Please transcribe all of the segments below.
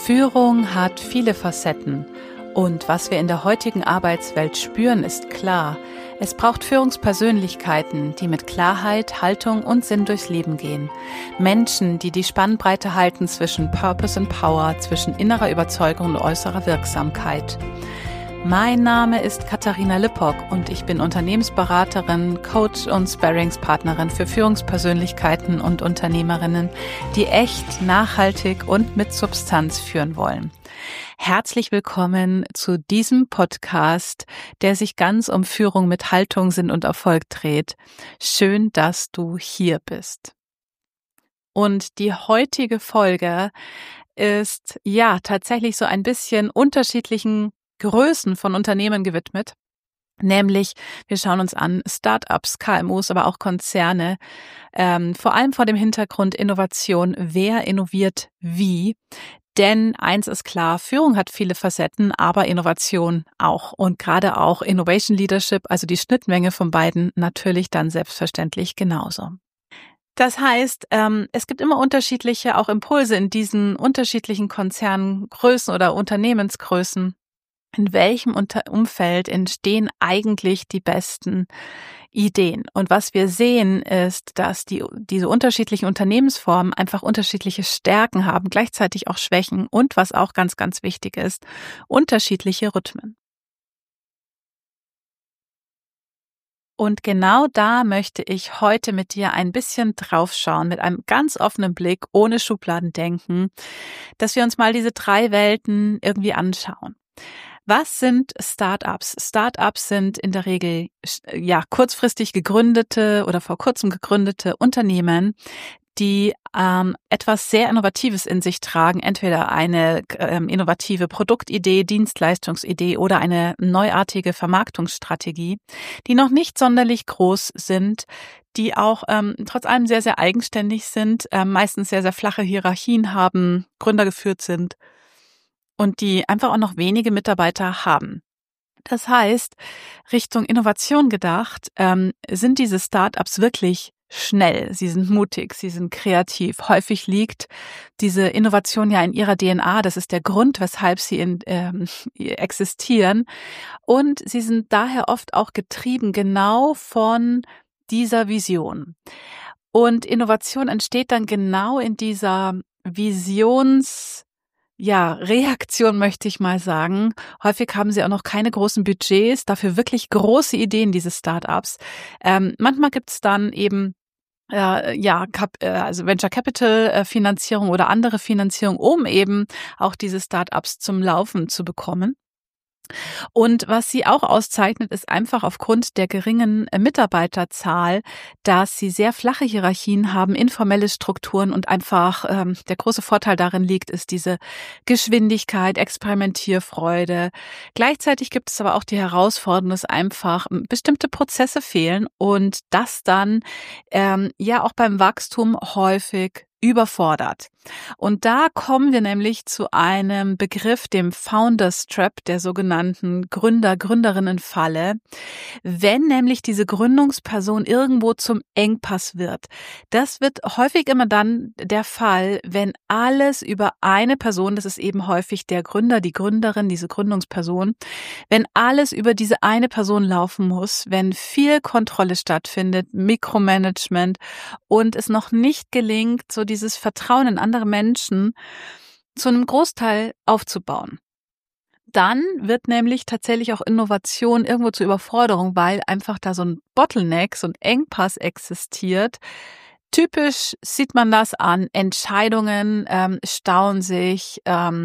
Führung hat viele Facetten und was wir in der heutigen Arbeitswelt spüren, ist klar. Es braucht Führungspersönlichkeiten, die mit Klarheit, Haltung und Sinn durchs Leben gehen. Menschen, die die Spannbreite halten zwischen Purpose und Power, zwischen innerer Überzeugung und äußerer Wirksamkeit. Mein Name ist Katharina Lippock und ich bin Unternehmensberaterin, Coach und Sparringspartnerin für Führungspersönlichkeiten und Unternehmerinnen, die echt, nachhaltig und mit Substanz führen wollen. Herzlich willkommen zu diesem Podcast, der sich ganz um Führung mit Haltung, Sinn und Erfolg dreht. Schön, dass du hier bist. Und die heutige Folge ist tatsächlich so ein bisschen unterschiedlichen Größen von Unternehmen gewidmet. Nämlich, wir schauen uns an Startups, KMUs, aber auch Konzerne, vor allem vor dem Hintergrund Innovation. Wer innoviert wie? Denn eins ist klar, Führung hat viele Facetten, aber Innovation auch. Und gerade auch Innovation Leadership, also die Schnittmenge von beiden, natürlich dann selbstverständlich genauso. Das heißt, es gibt immer unterschiedliche auch Impulse in diesen unterschiedlichen Konzerngrößen oder Unternehmensgrößen. In welchem Umfeld entstehen eigentlich die besten Ideen? Und was wir sehen, ist, dass diese unterschiedlichen Unternehmensformen einfach unterschiedliche Stärken haben, gleichzeitig auch Schwächen und, was auch ganz, ganz wichtig ist, unterschiedliche Rhythmen. Und genau da möchte ich heute mit dir ein bisschen draufschauen, mit einem ganz offenen Blick, ohne Schubladendenken, dass wir uns mal diese drei Welten irgendwie anschauen. Was sind Startups? Startups sind in der Regel kurzfristig gegründete oder vor kurzem gegründete Unternehmen, die etwas sehr Innovatives in sich tragen, entweder eine innovative Produktidee, Dienstleistungsidee oder eine neuartige Vermarktungsstrategie, die noch nicht sonderlich groß sind, die auch trotz allem sehr, sehr eigenständig sind, meistens sehr, sehr flache Hierarchien haben, gründergeführt sind und die einfach auch noch wenige Mitarbeiter haben. Das heißt, Richtung Innovation gedacht, sind diese Startups wirklich schnell, sie sind mutig, sie sind kreativ. Häufig liegt diese Innovation ja in ihrer DNA, das ist der Grund, weshalb sie existieren. Und sie sind daher oft auch getrieben genau von dieser Vision. Und Innovation entsteht dann genau in dieser Reaktion möchte ich mal sagen. Häufig haben sie auch noch keine großen Budgets, dafür wirklich große Ideen, diese Startups. Manchmal gibt es dann eben Venture Capital Finanzierung oder andere Finanzierung, um eben auch diese Startups zum Laufen zu bekommen. Und was sie auch auszeichnet, ist einfach aufgrund der geringen Mitarbeiterzahl, dass sie sehr flache Hierarchien haben, informelle Strukturen und einfach der große Vorteil darin liegt, ist diese Geschwindigkeit, Experimentierfreude. Gleichzeitig gibt es aber auch die Herausforderung, dass einfach bestimmte Prozesse fehlen und das dann auch beim Wachstum häufig überfordert. Und da kommen wir nämlich zu einem Begriff, dem Founders Trap, der sogenannten Gründerinnen-Falle, wenn nämlich diese Gründungsperson irgendwo zum Engpass wird. Das wird häufig immer dann der Fall, wenn alles über eine Person, das ist eben häufig der Gründer, die Gründerin, diese Gründungsperson, wenn alles über diese eine Person laufen muss, wenn viel Kontrolle stattfindet, Mikromanagement und es noch nicht gelingt, so dieses Vertrauen in andere Menschen zu einem Großteil aufzubauen. Dann wird nämlich tatsächlich auch Innovation irgendwo zur Überforderung, weil einfach da so ein Bottleneck, so ein Engpass existiert. Typisch sieht man das an Entscheidungen, stauen sich,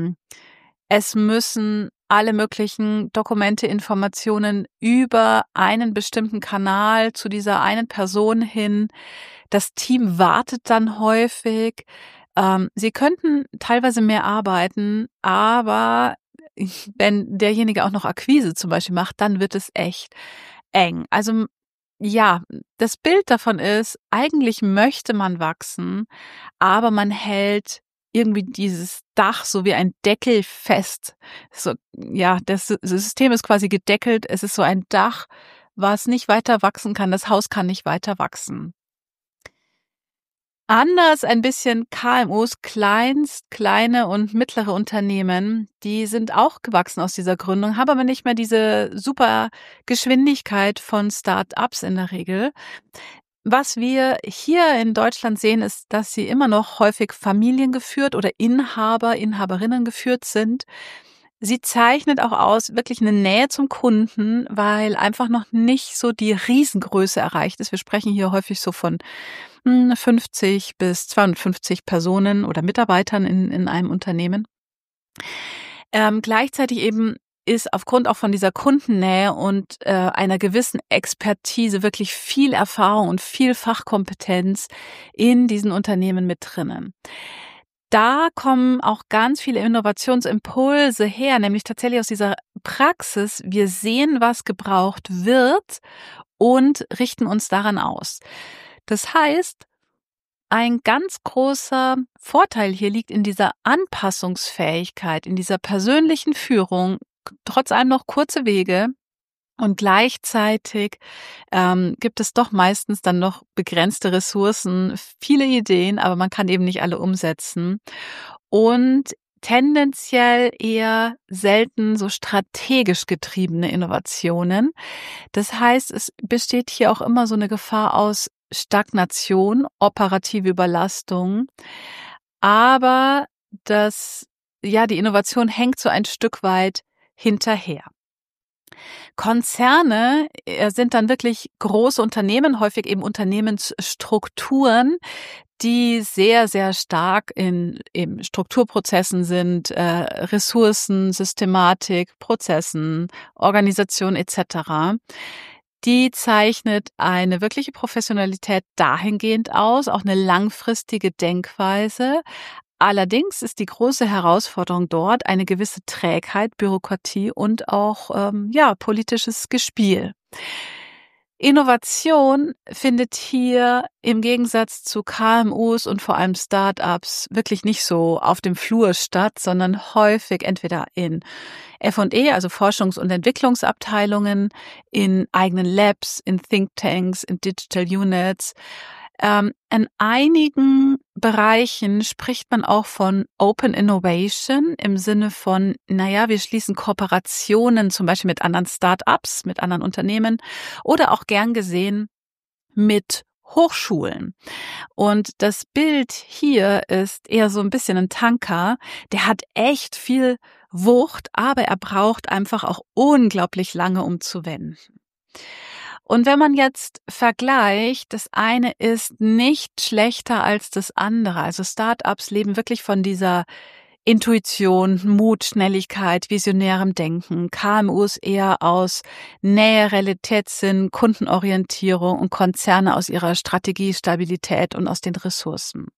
es müssen alle möglichen Dokumente, Informationen über einen bestimmten Kanal zu dieser einen Person hin. Das Team wartet dann häufig. Sie könnten teilweise mehr arbeiten, aber wenn derjenige auch noch Akquise zum Beispiel macht, dann wird es echt eng. Also das Bild davon ist, eigentlich möchte man wachsen, aber man hält irgendwie dieses Dach so wie ein Deckel fest. So, das System ist quasi gedeckelt. Es ist so ein Dach, was nicht weiter wachsen kann. Das Haus kann nicht weiter wachsen. Anders ein bisschen KMUs, kleine und mittlere Unternehmen, die sind auch gewachsen aus dieser Gründung, haben aber nicht mehr diese super Geschwindigkeit von Start-ups in der Regel. Was wir hier in Deutschland sehen, ist, dass sie immer noch häufig familiengeführt oder Inhaberinnen geführt sind. Sie zeichnet auch aus wirklich eine Nähe zum Kunden, weil einfach noch nicht so die Riesengröße erreicht ist. Wir sprechen hier häufig so von 50 bis 250 Personen oder Mitarbeitern in einem Unternehmen. Gleichzeitig eben ist aufgrund auch von dieser Kundennähe und einer gewissen Expertise wirklich viel Erfahrung und viel Fachkompetenz in diesen Unternehmen mit drinnen. Da kommen auch ganz viele Innovationsimpulse her, nämlich tatsächlich aus dieser Praxis. Wir sehen, was gebraucht wird und richten uns daran aus. Das heißt, ein ganz großer Vorteil hier liegt in dieser Anpassungsfähigkeit, in dieser persönlichen Führung, trotz allem noch kurze Wege. Und gleichzeitig gibt es doch meistens dann noch begrenzte Ressourcen, viele Ideen, aber man kann eben nicht alle umsetzen. Und tendenziell eher selten so strategisch getriebene Innovationen. Das heißt, es besteht hier auch immer so eine Gefahr aus Stagnation, operative Überlastung. Aber die Innovation hängt so ein Stück weit hinterher. Konzerne sind dann wirklich große Unternehmen, häufig eben Unternehmensstrukturen, die sehr, sehr stark in eben Strukturprozessen sind, Ressourcen, Systematik, Prozessen, Organisation etc. Die zeichnet eine wirkliche Professionalität dahingehend aus, auch eine langfristige Denkweise. Allerdings ist die große Herausforderung dort eine gewisse Trägheit, Bürokratie und auch politisches Gespiel. Innovation findet hier im Gegensatz zu KMUs und vor allem Start-ups wirklich nicht so auf dem Flur statt, sondern häufig entweder in F&E, also Forschungs- und Entwicklungsabteilungen, in eigenen Labs, in Thinktanks, in Digital Units. In einigen Bereichen spricht man auch von Open Innovation im Sinne von, wir schließen Kooperationen zum Beispiel mit anderen Start-ups, mit anderen Unternehmen oder auch gern gesehen mit Hochschulen. Und das Bild hier ist eher so ein bisschen ein Tanker, der hat echt viel Wucht, aber er braucht einfach auch unglaublich lange, um zu wenden. Und wenn man jetzt vergleicht, das eine ist nicht schlechter als das andere. Also Startups leben wirklich von dieser Intuition, Mut, Schnelligkeit, visionärem Denken. KMUs eher aus Nähe, Realitätssinn, Kundenorientierung und Konzerne aus ihrer Strategie, Stabilität und aus den Ressourcen.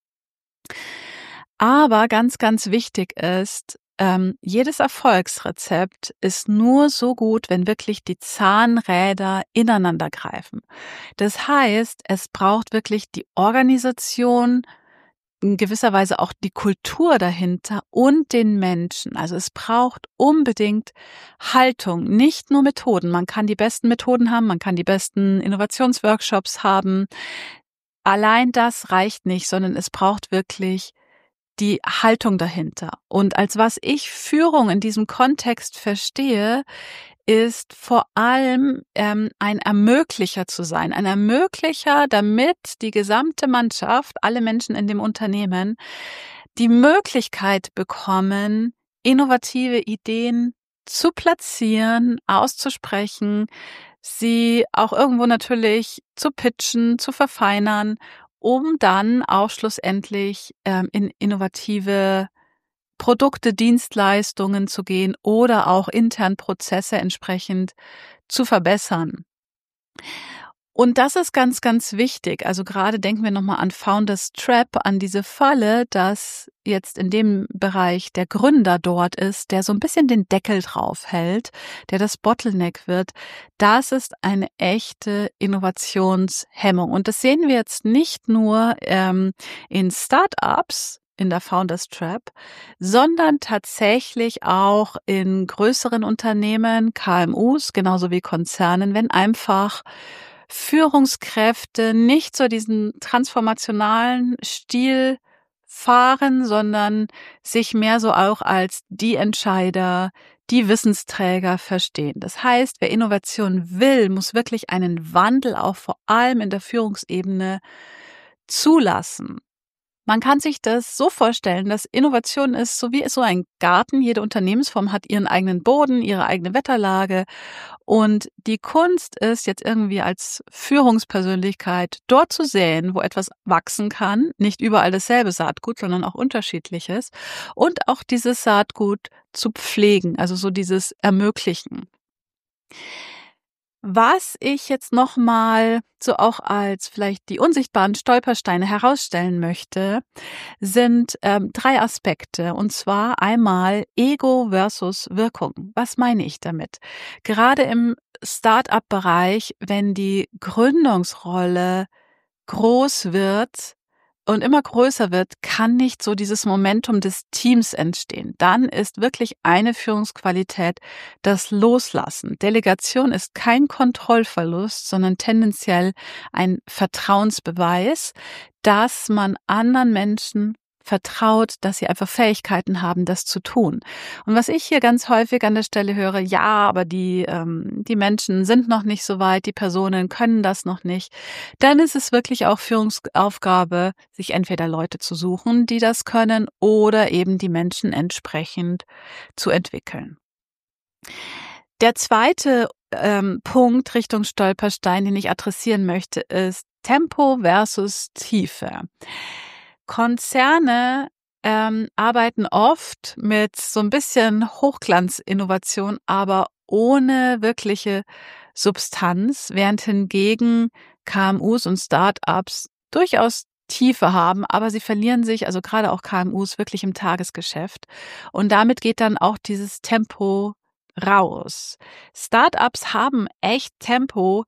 Aber ganz, ganz wichtig ist, jedes Erfolgsrezept ist nur so gut, wenn wirklich die Zahnräder ineinander greifen. Das heißt, es braucht wirklich die Organisation, in gewisser Weise auch die Kultur dahinter und den Menschen. Also es braucht unbedingt Haltung, nicht nur Methoden. Man kann die besten Methoden haben, man kann die besten Innovationsworkshops haben. Allein das reicht nicht, sondern es braucht wirklich die Haltung dahinter. Und als was ich Führung in diesem Kontext verstehe, ist vor allem ein Ermöglicher zu sein. Ein Ermöglicher, damit die gesamte Mannschaft, alle Menschen in dem Unternehmen, die Möglichkeit bekommen, innovative Ideen zu platzieren, auszusprechen, sie auch irgendwo natürlich zu pitchen, zu verfeinern, um dann auch schlussendlich in innovative Produkte, Dienstleistungen zu gehen oder auch intern Prozesse entsprechend zu verbessern. Und das ist ganz, ganz wichtig. Also gerade denken wir nochmal an Founders Trap, an diese Falle, dass jetzt in dem Bereich der Gründer dort ist, der so ein bisschen den Deckel drauf hält, der das Bottleneck wird. Das ist eine echte Innovationshemmung. Und das sehen wir jetzt nicht nur in Startups, in der Founders Trap, sondern tatsächlich auch in größeren Unternehmen, KMUs, genauso wie Konzernen, wenn einfach Führungskräfte nicht so diesen transformationalen Stil fahren, sondern sich mehr so auch als die Entscheider, die Wissensträger verstehen. Das heißt, wer Innovation will, muss wirklich einen Wandel auch vor allem in der Führungsebene zulassen. Man kann sich das so vorstellen, dass Innovation ist so wie so ein Garten. Jede Unternehmensform hat ihren eigenen Boden, ihre eigene Wetterlage. Und die Kunst ist jetzt irgendwie als Führungspersönlichkeit dort zu säen, wo etwas wachsen kann. Nicht überall dasselbe Saatgut, sondern auch unterschiedliches. Und auch dieses Saatgut zu pflegen, also so dieses Ermöglichen. Was ich jetzt nochmal so auch als vielleicht die unsichtbaren Stolpersteine herausstellen möchte, sind 3 Aspekte. Und zwar einmal Ego versus Wirkung. Was meine ich damit? Gerade im Start-up-Bereich, wenn die Gründungsrolle groß wird und immer größer wird, kann nicht so dieses Momentum des Teams entstehen. Dann ist wirklich eine Führungsqualität das Loslassen. Delegation ist kein Kontrollverlust, sondern tendenziell ein Vertrauensbeweis, dass man anderen Menschen vertraut, dass sie einfach Fähigkeiten haben, das zu tun. Und was ich hier ganz häufig an der Stelle höre, ja, aber die Menschen sind noch nicht so weit, die Personen können das noch nicht, dann ist es wirklich auch Führungsaufgabe, sich entweder Leute zu suchen, die das können, oder eben die Menschen entsprechend zu entwickeln. Der zweite Punkt Richtung Stolperstein, den ich adressieren möchte, ist Tempo versus Tiefe. Konzerne arbeiten oft mit so ein bisschen Hochglanzinnovation, aber ohne wirkliche Substanz, während hingegen KMUs und Start-ups durchaus Tiefe haben, aber sie verlieren sich, also gerade auch KMUs, wirklich im Tagesgeschäft. Und damit geht dann auch dieses Tempo raus. Start-ups haben echt Tempo.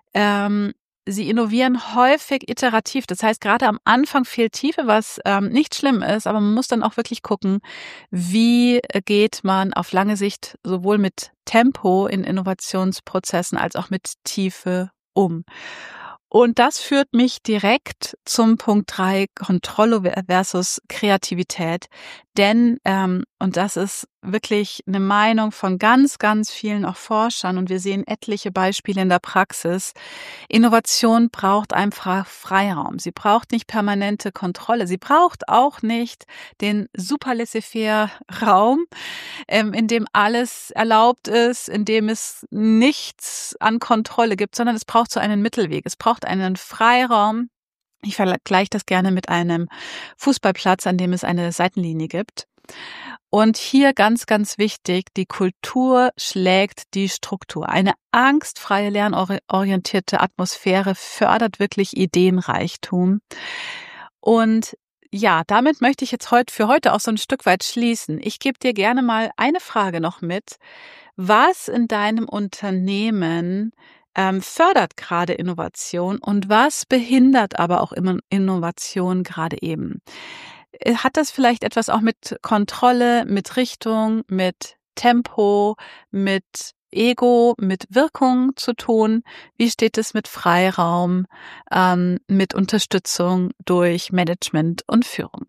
Sie innovieren häufig iterativ. Das heißt, gerade am Anfang fehlt Tiefe, was nicht schlimm ist, aber man muss dann auch wirklich gucken, wie geht man auf lange Sicht sowohl mit Tempo in Innovationsprozessen als auch mit Tiefe um. Und das führt mich direkt zum Punkt 3, Kontrolle versus Kreativität. Denn, und das ist wirklich eine Meinung von ganz, ganz vielen auch Forschern, und wir sehen etliche Beispiele in der Praxis, Innovation braucht einfach Freiraum. Sie braucht nicht permanente Kontrolle. Sie braucht auch nicht den super laissez-faire Raum, in dem alles erlaubt ist, in dem es nichts an Kontrolle gibt, sondern es braucht so einen Mittelweg. Es braucht einen Freiraum. Ich vergleiche das gerne mit einem Fußballplatz, an dem es eine Seitenlinie gibt. Und hier ganz, ganz wichtig, die Kultur schlägt die Struktur. Eine angstfreie, lernorientierte Atmosphäre fördert wirklich Ideenreichtum. Und ja, damit möchte ich jetzt für heute auch so ein Stück weit schließen. Ich gebe dir gerne mal eine Frage noch mit. Was in deinem Unternehmen fördert gerade Innovation und was behindert aber auch immer Innovation gerade eben? Hat das vielleicht etwas auch mit Kontrolle, mit Richtung, mit Tempo, mit Ego, mit Wirkung zu tun? Wie steht es mit Freiraum, mit Unterstützung durch Management und Führung?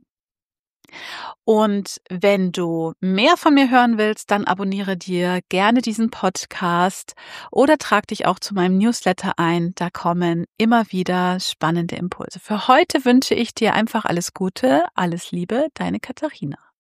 Und wenn du mehr von mir hören willst, dann abonniere dir gerne diesen Podcast oder trag dich auch zu meinem Newsletter ein. Da kommen immer wieder spannende Impulse. Für heute wünsche ich dir einfach alles Gute, alles Liebe, deine Katharina.